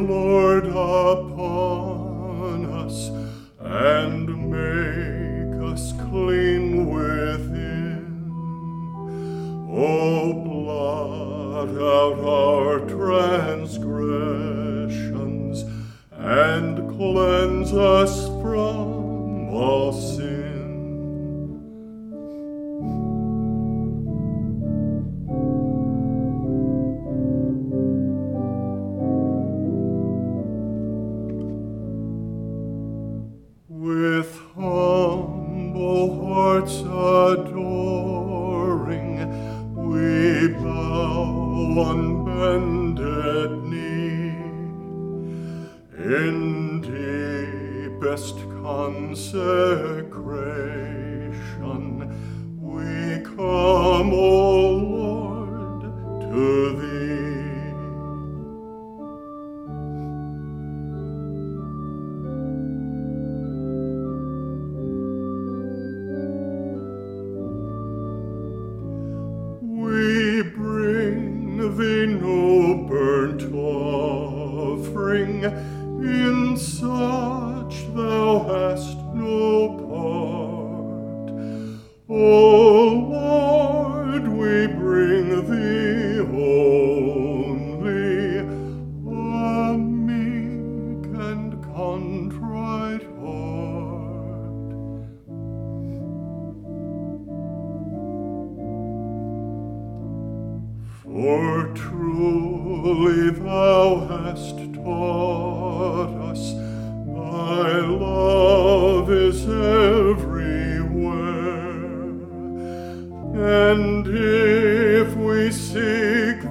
Lord, upon us, and make us clean within. O blot out our transgressions, and cleanse us from all sin. With humble hearts adoring, we bow on bended knee. In deepest consecration, we come, O Lord, to Thee. We bring Thee no burnt offering, in such Thou hast no part. O Lord, we bring Thee only a meek and contrite heart. For truly Thou hast taught us, Thy love is everywhere, and if we seek